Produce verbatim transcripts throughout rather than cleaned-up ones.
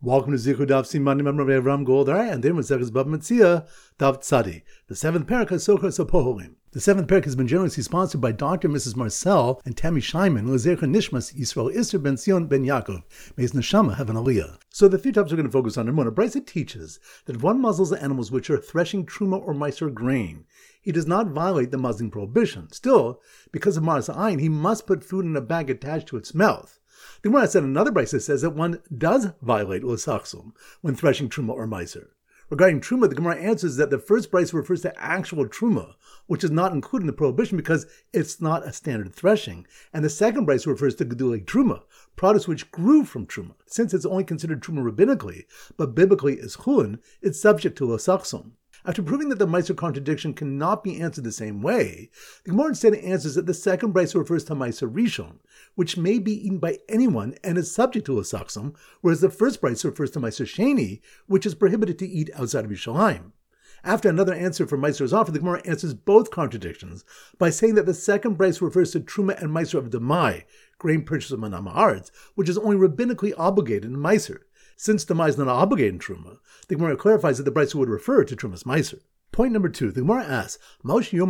Welcome to Zichud Daf Siman Memra Ram Goldar, and then with Zechus Bab Metzia Daf Tzadi. The seventh parak has Sochas Apoholim. The seventh parak has been generously sponsored by Doctor and Missus Marcel and Tammy Scheinman, Lezecha Nishmas Yisrael Isser Ben Sion Ben Yaakov. May his neshama have an aliyah. So the three topics we're going to focus on. Number one, a Brisa teaches that if one muzzles the animals which are threshing truma or meiser grain, he does not violate the muzzling prohibition. Still, because of Maras Ayin, he must put food in a bag attached to its mouth. The Gemara said another brisa says that one does violate l'sachsum when threshing truma or meiser. Regarding truma, the Gemara answers that the first brisa refers to actual truma, which is not included in the prohibition because it's not a standard threshing, and the second brisa refers to gedulei truma, produce which grew from truma. Since it's only considered truma rabbinically, but biblically is chulin, it's subject to l'sachsum. After proving that the Meiser contradiction cannot be answered the same way, the Gemara instead answers that the second brisa refers to Meiser Rishon, which may be eaten by anyone and is subject to l'sachsum, whereas the first brisa refers to Meiser Sheni, which is prohibited to eat outside of Yerushalayim. After another answer for Meiser is offered, the Gemara answers both contradictions by saying that the second brisa refers to Truma and Meiser of Demai, grain purchase of Manam Haaretz, which is only rabbinically obligated in Meiser. Since Demai is not obligated in Truma, the Gemara clarifies that the brisa would refer to Trumas Meiser. Point number two, the Gemara asks, what's the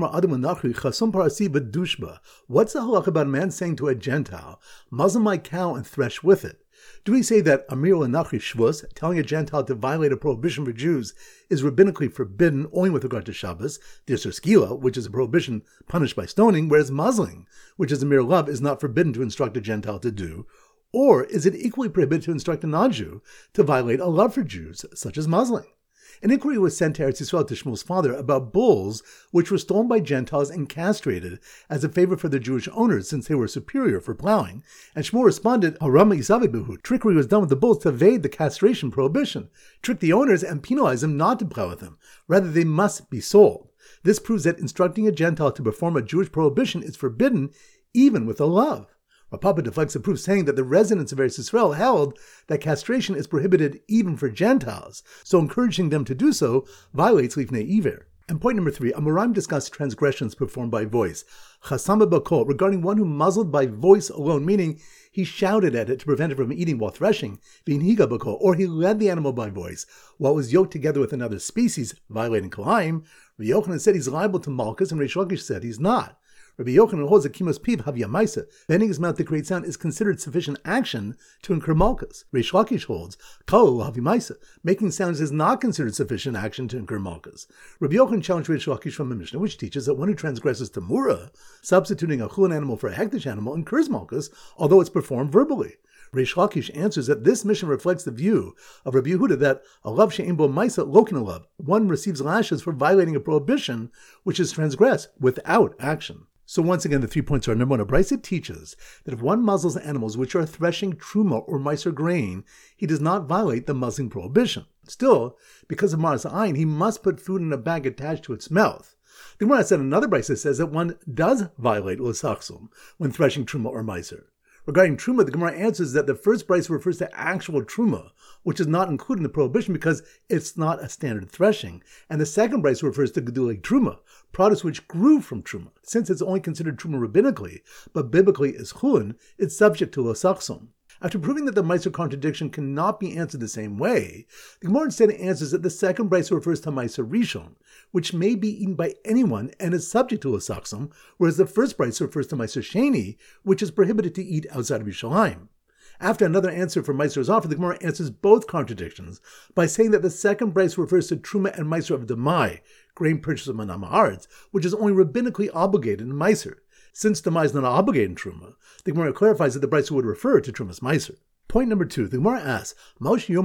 halach about a man saying to a Gentile, muzzle my cow and thresh with it? Do we say that Amir Nachri Shvus, telling a Gentile to violate a prohibition for Jews, is rabbinically forbidden only with regard to Shabbos, the Isser Skila, which is a prohibition punished by stoning, whereas muzzling, which is a mere love, is not forbidden to instruct a Gentile to do? Or is it equally prohibited to instruct a non-Jew to violate a love for Jews, such as muzzling? An inquiry was sent to Eretz Yisrael to Shmuel's father about bulls which were stolen by Gentiles and castrated as a favor for the Jewish owners since they were superior for plowing, and Shmuel responded, Harama Isavi Behu. Trickery was done with the bulls to evade the castration prohibition, trick the owners and penalize them not to plow with them. Rather, they must be sold. This proves that instructing a Gentile to perform a Jewish prohibition is forbidden even with a love. Rav Papa deflects the proof, saying that the residents of Eretz Yisrael held that castration is prohibited even for Gentiles, so encouraging them to do so violates Lifnei Iver. And point number three, Amoraim discussed transgressions performed by voice. Chasama Bakol, regarding one who muzzled by voice alone, meaning he shouted at it to prevent it from eating while threshing, being Higa Bakol, or he led the animal by voice while it was yoked together with another species, violating Kalaim. Rabbi Yochanan said he's liable to Malchus, and Reish Lakish said he's not. Rabbi Yochanan holds that Kimos Piv Havya Maisa, bending his mouth to create sound, is considered sufficient action to incur Malchus. Reish Lakish holds Kol Havya Maisa, making sounds is not considered sufficient action to incur Malchus. Rabbi Yochanan challenged Reish Lakish from the Mishnah, which teaches that one who transgresses Tamura, substituting a chulin animal for a hektish animal, incurs Malchus, although it's performed verbally. Reish Lakish answers that this mission reflects the view of Rabbi Yehuda that a love she'ein bo maisa lokin love, one receives lashes for violating a prohibition which is transgressed without action. So once again, the three points are, number one, a brisa teaches that if one muzzles animals which are threshing truma or meiser grain, he does not violate the muzzling prohibition. Still, because of Maras Ayin, he must put food in a bag attached to its mouth. The Gemara said another brisa says that one does violate l'sachsum when threshing truma or meiser. Regarding truma, the Gemara answers that the first brisa refers to actual truma, which is not included in the prohibition because it's not a standard threshing, and the second brisa refers to gedulei truma, produce which grew from truma. Since it's only considered truma rabbinically, but biblically is chulin, it's subject to l'sachsum. After proving that the Meiser contradiction cannot be answered the same way, the Gemara instead answers that the second brisa refers to Meiser Rishon, which may be eaten by anyone and is subject to l'sachsum, whereas the first brisa refers to Meiser Sheni, which is prohibited to eat outside of Yerushalayim. After another answer for Meiser is offered, the Gemara answers both contradictions by saying that the second brisa refers to Truma and Meiser of Demai, grain purchase of Manam Haaretz, which is only rabbinically obligated in Meiser. Since Demai is not obligated in Truma, the Gemara clarifies that the brisa would refer to Trumas Meiser. Point number two, the Gemara asks, what's the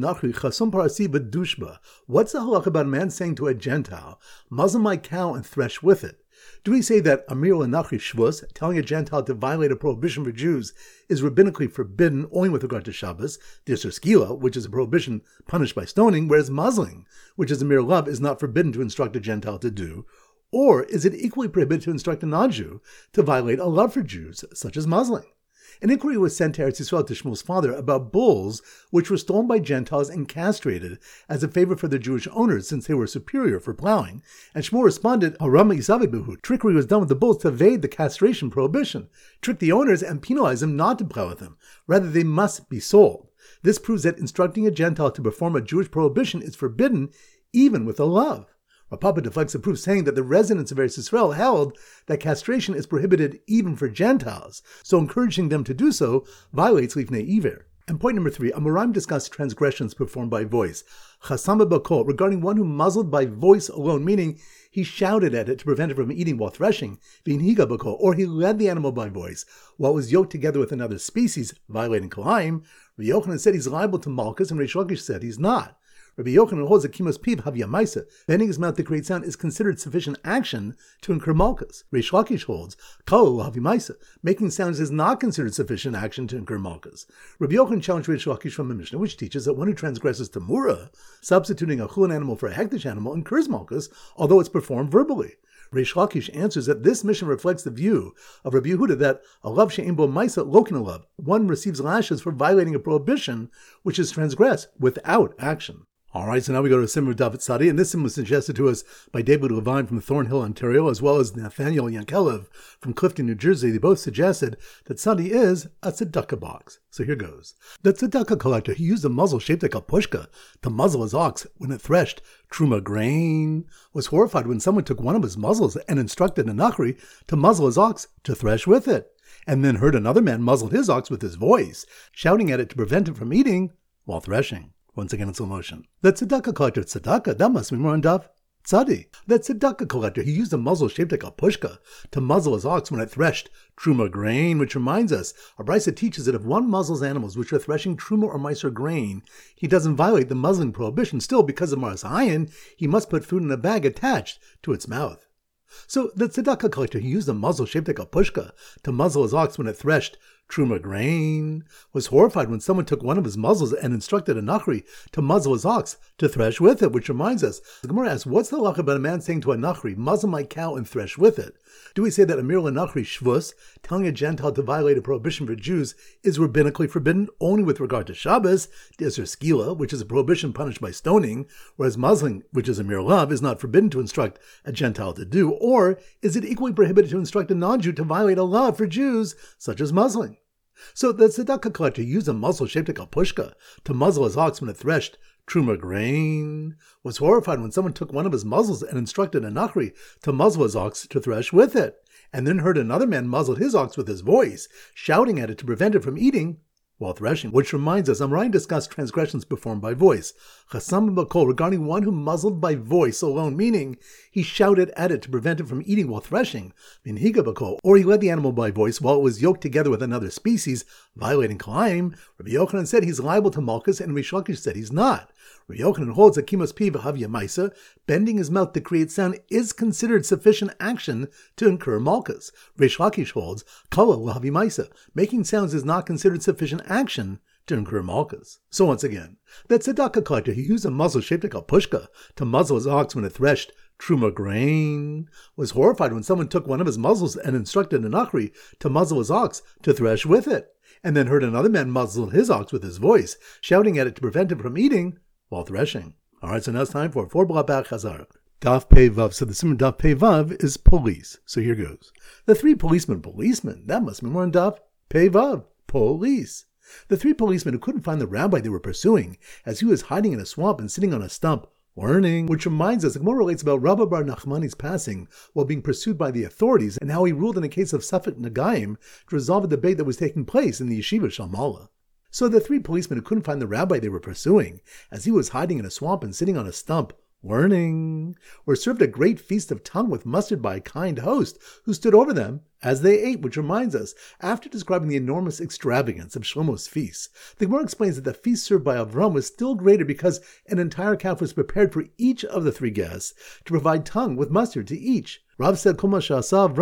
halach about a man saying to a Gentile, muzzle my cow and thresh with it? Do we say that Amir Nachri Shvus, telling a Gentile to violate a prohibition for Jews, is rabbinically forbidden only with regard to Shabbos, the Isser Skila, which is a prohibition punished by stoning, whereas muzzling, which is a mere love, is not forbidden to instruct a Gentile to do? Or is it equally prohibited to instruct a non-Jew to violate a love for Jews, such as muzzling? An inquiry was sent to Eretz Yisrael to Shmuel's father about bulls which were stolen by Gentiles and castrated as a favor for the Jewish owners since they were superior for plowing, and Shmuel responded, Harama Isavi Behu. Trickery was done with the bulls to evade the castration prohibition, trick the owners and penalize them not to plow with them. Rather, they must be sold. This proves that instructing a Gentile to perform a Jewish prohibition is forbidden even with a love. Rav Papa deflects the proof, saying that the residents of Eretz Yisrael held that castration is prohibited even for Gentiles, so encouraging them to do so violates Lifnei Iver. And point number three, Amoraim discuss transgressions performed by voice. Chasama Bakol, regarding one who muzzled by voice alone, meaning he shouted at it to prevent it from eating while threshing, V'inhiga Bakol, or he led the animal by voice while it was yoked together with another species, violating Kalaim. Rabbi Yochanan said he's liable to Malchus, and Reish Lakish said he's not. Rabbi Yochanan holds that Kimas Piv Havya Maisa, bending his mouth to create sound, is considered sufficient action to incur Malchus. Reish Lakish holds Kol Havya Maisa, making sounds is not considered sufficient action to incur Malchus. Rabbi Yochanan challenged Reish Lakish from a Mishnah, which teaches that one who transgresses Tamura, substituting a chulin animal for a hektish animal, incurs Malchus, although it's performed verbally. Reish Lakish answers that this mission reflects the view of Rabbi Yehuda that a love she'ein bo maisa lokin a love, one receives lashes for violating a prohibition which is transgressed without action. All right, so now we go to Simon David Sadi, and this sim was suggested to us by David Levine from Thornhill, Ontario, as well as Nathaniel Yankelev from Clifton, New Jersey. They both suggested that Sadi is a tzedakah box. So here goes. The tzedakah collector, he used a muzzle shaped like a pushka to muzzle his ox when it threshed truma grain, was horrified when someone took one of his muzzles and instructed a nachri to muzzle his ox to thresh with it, and then heard another man muzzle his ox with his voice, shouting at it to prevent it from eating while threshing. Once again in slow motion. The tzedakah collector, tzedakah, that must be more on Dav Tzadi. The tzedakah collector, he used a muzzle shaped like a pushka to muzzle his ox when it threshed truma grain, which reminds us, a brisa teaches that if one muzzles animals which are threshing truma or meiser grain, he doesn't violate the muzzling prohibition. Still, because of Maras Ayin, he must put food in a bag attached to its mouth. So the tzedakah collector, he used a muzzle shaped like a pushka to muzzle his ox when it threshed truma grain, was horrified when someone took one of his muzzles and instructed a nachri to muzzle his ox to thresh with it, which reminds us, the Gemara asks, what's the halacha about a man saying to a nachri, muzzle my cow and thresh with it? Do we say that Amir l'Nachri Shvus, telling a Gentile to violate a prohibition for Jews, is rabbinically forbidden only with regard to Shabbos, D'Isur Skila, which is a prohibition punished by stoning, whereas muzzling, which is a mere love, is not forbidden to instruct a Gentile to do? Or is it equally prohibited to instruct a non-Jew to violate a law for Jews, such as muzzling? So the tzedakah collector used a muzzle shaped like a pushka to muzzle his ox when it threshed truma grain, was horrified when someone took one of his muzzles and instructed a nachri to muzzle his ox to thresh with it, and then heard another man muzzle his ox with his voice, shouting at it to prevent it from eating while threshing. Which reminds us, Amrain discussed transgressions performed by voice. Chasam Bakol, regarding one who muzzled by voice alone, meaning he shouted at it to prevent it from eating while threshing. Minhiga Bakol, or he led the animal by voice while it was yoked together with another species, violating Kalaim. Rabbi Yochanan said he's liable to Malchus, and Reish Lakish said he's not. Rabbi Yochanan holds that Kimas Piv Havya Maisa, bending his mouth to create sound, is considered sufficient action to incur Malchus. Reish Lakish holds Kala Havya Maisa, making sounds is not considered sufficient action to incur Malchus. So once again, that tzedakah collector, he used a muzzle shaped like a pushka to muzzle his ox when it threshed truma grain, was horrified when someone took one of his muzzles and instructed a nachri to muzzle his ox to thresh with it, and then heard another man muzzle his ox with his voice, shouting at it to prevent it from eating while threshing. All right, so now it's time for four Blabach Chazar. Daf Pei Vav. So the Simon Daf Pei Vav is police. So here goes. The three policemen, policemen, that must be more in Daf Pei Vav, police. The three policemen who couldn't find the rabbi they were pursuing, as he was hiding in a swamp and sitting on a stump, learning, which reminds us, the Gemara relates about Rabba bar Nachmani's passing while being pursued by the authorities, and how he ruled in a case of Safek Nagaim to resolve a debate that was taking place in the yeshiva Shalmala. So the three policemen who couldn't find the rabbi they were pursuing, as he was hiding in a swamp and sitting on a stump, learning, were served a great feast of tongue with mustard by a kind host who stood over them as they ate, which reminds us, after describing the enormous extravagance of Shlomo's feast, the Gemara explains that the feast served by Avram was still greater because an entire calf was prepared for each of the three guests to provide tongue with mustard to each. Rav said, whatever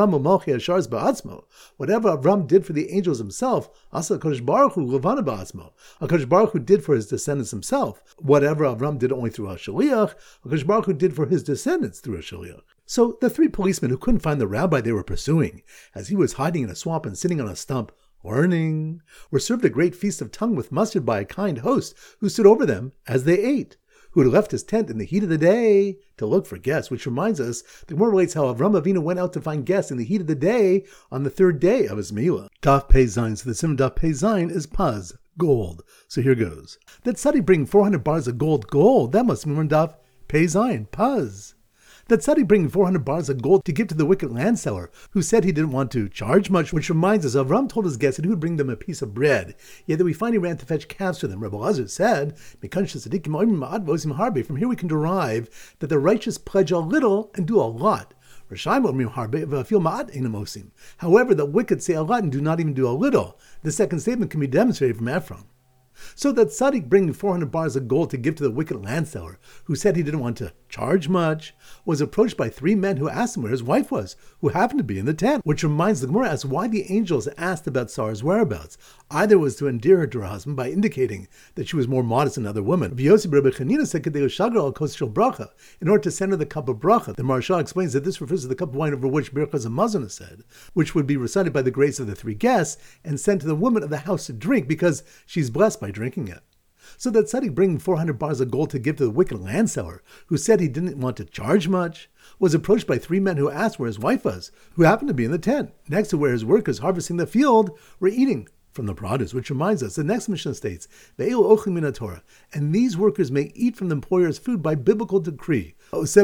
Avram did for the angels himself, Asa HaKadosh Baruch Hu Levana Ba'atzmo. HaKadosh Baruch Hu did for his descendants himself. Whatever Avram did only through HaShaliach, HaKadosh Baruch Hu did for his descendants through HaShaliach. So the three policemen who couldn't find the rabbi they were pursuing, as he was hiding in a swamp and sitting on a stump, learning, were served a great feast of tongue with mustard by a kind host who stood over them as they ate, who had left his tent in the heat of the day to look for guests, which reminds us, the Gemara relates how Avram Avinu went out to find guests in the heat of the day on the third day of his Milah. Daf Pei Zayin, so the Sim Daf Pei Zayin is Paz, gold. So here goes. That tzaddik bring four hundred bars of gold, gold, that must be on Daf Pei Zayin, Paz. That tzaddik bring four hundred bars of gold to give to the wicked land seller, who said he didn't want to charge much, which reminds us, Avram told his guests that he would bring them a piece of bread, yet that we find he ran to fetch calves for them. Rabbi Lazar said, from here we can derive that the righteous pledge a little and do a lot. However, the wicked say a lot and do not even do a little. The second statement can be demonstrated from Ephraim. So that tzaddik bringing four hundred bars of gold to give to the wicked land seller, who said he didn't want to charge much, was approached by three men who asked him where his wife was, who happened to be in the tent, which reminds the Gemara as why the angels asked about Sarah's whereabouts. Either was to endear her to her husband by indicating that she was more modest than other women. In order to send her the cup of bracha, the Maharsha explains that this refers to the cup of wine over which Birchas Hamazon is said, which would be recited by the grace of the three guests and sent to the woman of the house to drink because she's blessed by drinking it. So that tzaddik bringing four hundred bars of gold to give to the wicked land seller, who said he didn't want to charge much, was approached by three men who asked where his wife was, who happened to be in the tent, next to where his workers harvesting the field were eating from the produce, which reminds us, the next Mishnah states, Ve'elu ochlim min haTorah, and these workers may eat from the employer's food by biblical decree. Either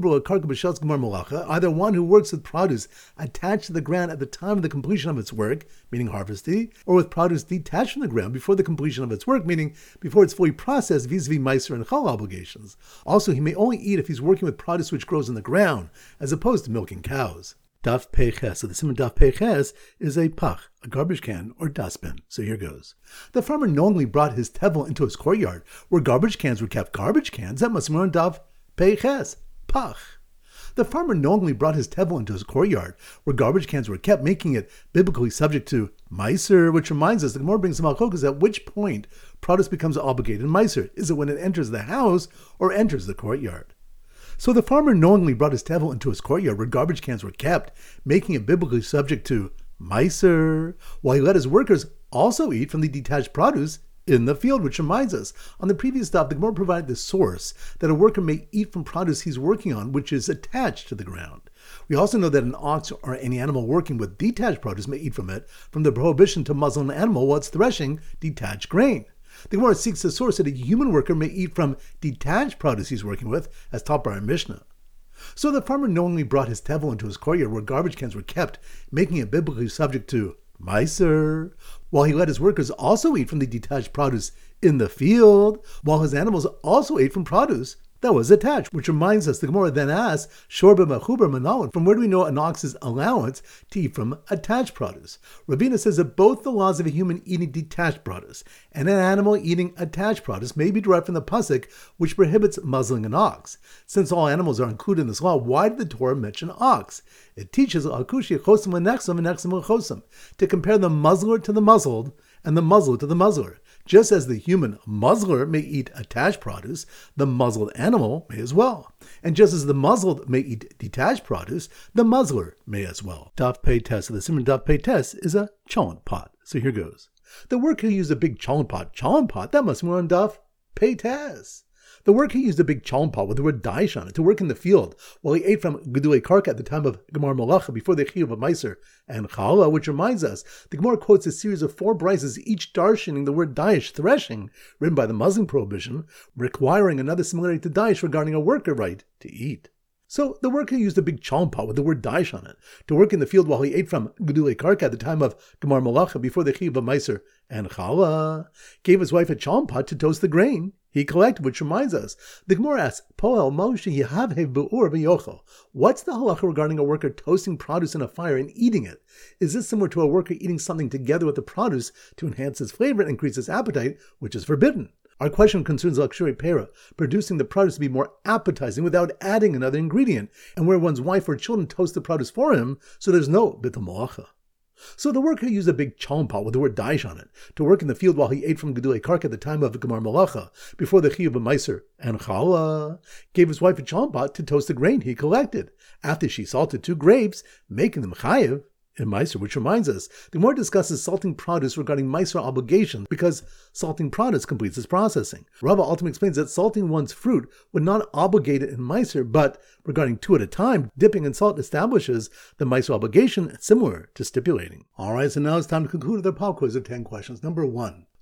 one who works with produce attached to the ground at the time of the completion of its work, meaning harvesting, or with produce detached from the ground before the completion of its work, meaning before it's fully processed vis-a-vis Meiser and Chal obligations. Also, he may only eat if he's working with produce which grows in the ground, as opposed to milking cows. Daf Pei Ches. So the simon Daf Pei Ches is a pach, a garbage can or dustbin. So here goes. The farmer knowingly brought his tevel into his courtyard, where garbage cans were kept. Garbage cans? That must be on Daf Pei Ches. Pach. The farmer knowingly brought his tevel into his courtyard, where garbage cans were kept, making it biblically subject to Meiser, which reminds us, the Gemara brings some halachos at which point produce becomes obligated in Meiser. Is it when it enters the house or enters the courtyard? So the farmer knowingly brought his tevel into his courtyard where garbage cans were kept, making it biblically subject to Meiser, while he let his workers also eat from the detached produce in the field, which reminds us, on the previous stop, the Gemara provided the source that a worker may eat from produce he's working on, which is attached to the ground. We also know that an ox or any animal working with detached produce may eat from it, from the prohibition to muzzle an animal while it's threshing detached grain. The Gemara seeks the source that a human worker may eat from detached produce he's working with, as taught by our Mishnah. So the farmer knowingly brought his tevel into his courtyard where garbage cans were kept, making it biblically subject to Meiser, while he let his workers also eat from the detached produce in the field, while his animals also ate from produce that was attached, which reminds us, the Gemara then asks, Shorba Machuber Manalin, from where do we know an ox's allowance to eat from attached produce? Ravina says that both the laws of a human eating detached produce and an animal eating attached produce may be derived from the pasuk, which prohibits muzzling an ox. Since all animals are included in this law, why did the Torah mention ox? It teaches Akushi Chosim Lenexam and Nexam Lechosim to compare the muzzler to the muzzled and the muzzler to the muzzler. Just as the human muzzler may eat attached produce, the muzzled animal may as well. And just as the muzzled may eat detached produce, the muzzler may as well. Daf Pei Tes. So the simon Daf Pei Tes is a cholent pot. So here goes. The worker used a big cholent pot. Cholent pot? That must be on Daf Pei Tes. The worker used a big cholent pot with the word daish on it to work in the field, while he ate from Gedulei Karka at the time of Gemar Malacha before the Chiyuv of Meiser and Chala, which reminds us, the Gemara quotes a series of four brises, each darshaning the word daish, threshing, written by the Muslim prohibition, requiring another similarity to daish regarding a worker right to eat. So the worker used a big cholent pot with the word daish on it to work in the field while he ate from Gedulei Karka at the time of Gemar Malacha before the Chiyuv of Meiser and Chala, gave his wife a cholent pot to toast the grain he collected, which reminds us, the Gemara asks, Poel Moshe Yehavhev Be'ur V'yochel. What's the halacha regarding a worker toasting produce in a fire and eating it? Is this similar to a worker eating something together with the produce to enhance his flavor and increase his appetite, which is forbidden? Our question concerns Lakshuri Pera, producing the produce to be more appetizing without adding another ingredient, and where one's wife or children toast the produce for him, so there's no bitul malacha. So the worker used a big cholent pot with the word daish on it to work in the field while he ate from Gedulei Karka at the time of Gemar Malacha before the Chiyuv of Meiser and Chala, gave his wife a cholent pot to toast the grain he collected, after she salted two grapes, making them chayiv in Meiser, which reminds us, the Gemara discusses salting produce regarding Meiser obligation because salting produce completes its processing. Rava ultimately explains that salting one's fruit would not obligate it in Meiser, but regarding two at a time, dipping in salt establishes the Meiser obligation, similar to stipulating. Alright, so now it's time to conclude with our pop quiz of ten questions. Number one.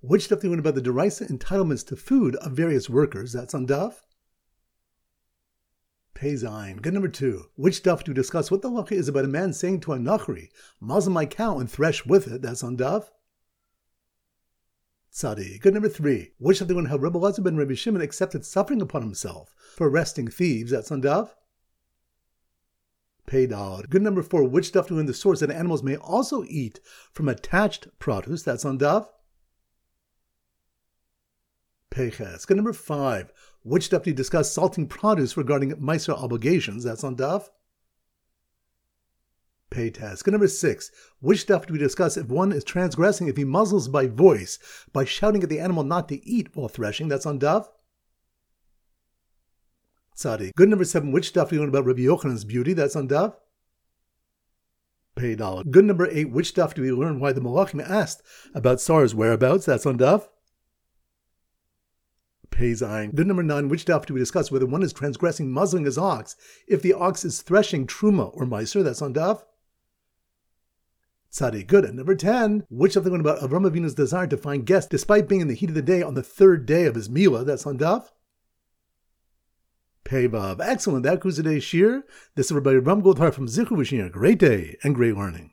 Which stuff do you learn about the Deraisa entitlements to food of various workers? That's on Daf. Pei Zayin. Good number two. Which Daf do we discuss what the halacha is about a man saying to a nachri, muzzle my cow and thresh with it? That's on Daf. Tzadi. Good number three. Which Daf do we learn how Rebbe Elazar ben Rabbi Shimon accepted suffering upon himself for arresting thieves? That's on Daf. Pei Daled. Good number four. Which Daf do we learn the source that animals may also eat from attached produce? That's on Daf. Peches. Good number five. Which Daf do you discuss salting produce regarding Meiser obligations? That's on Daf. Peites. Good number six. Which Daf do we discuss if one is transgressing if he muzzles by voice by shouting at the animal not to eat while threshing? That's on Daf. Tzadi. Good number seven. Which Daf do you learn about Rabbi Yochanan's beauty? That's on Daf. Pei Daled. Good number eight. Which Daf do we learn why the Malachim asked about Sarah's whereabouts? That's on Daf. Pei Zayin. Good number nine. Which Daf do we discuss whether one is transgressing muzzling his ox if the ox is threshing truma or meiser? That's on Daf. Tzadi. Good. And number ten. Which Daf do we learn about Avram Avinu's desire to find guests despite being in the heat of the day on the third day of his milah? That's on Daf. Pei Vav. Excellent. That concludes today's shir. This is Rabbi Ram Goldhar from Zichru V'Shir. Great day and great learning.